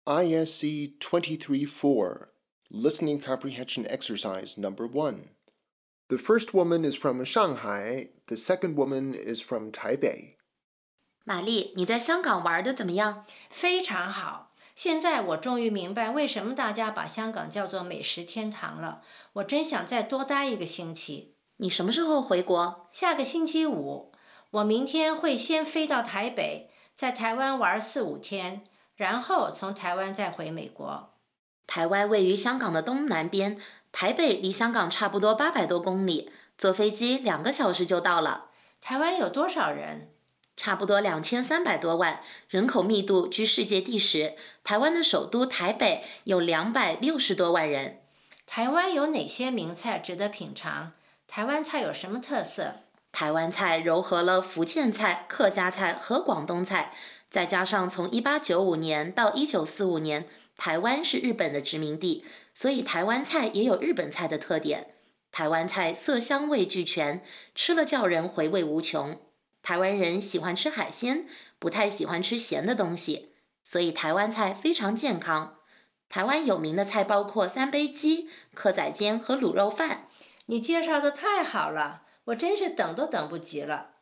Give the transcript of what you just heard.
ISC 23-4, Listening Comprehension Exercise Number 1. The first woman is from Shanghai, the second woman is from Taipei. 玛丽，你在香港玩得怎么样？ 非常好。现在我终于明白为什么大家把香港叫做美食天堂了。我真想再多待一个星期。 你什么时候回国？ 下个星期五。我明天会先飞到台北，在台湾玩4-5天，然后从台湾再回美国。 台湾位于香港的东南边，台北离香港差不多800多公里，坐飞机2个小时就到了。 台湾有多少人？ 差不多2300多万，人口密度居世界第10。台湾的首都台北有260多万人。 台湾有哪些名菜值得品尝？台湾菜有什么特色？ 台湾菜糅合了福建菜、客家菜和广东菜，再加上从1895年到1945年，台湾是日本的殖民地，所以台湾菜也有日本菜的特点。台湾菜色香味俱全，吃了叫人回味无穷。台湾人喜欢吃海鲜，不太喜欢吃咸的东西，所以台湾菜非常健康。台湾有名的菜包括三杯鸡、蚵仔煎和卤肉饭。 你介绍的太好了，我真是等都等不及了。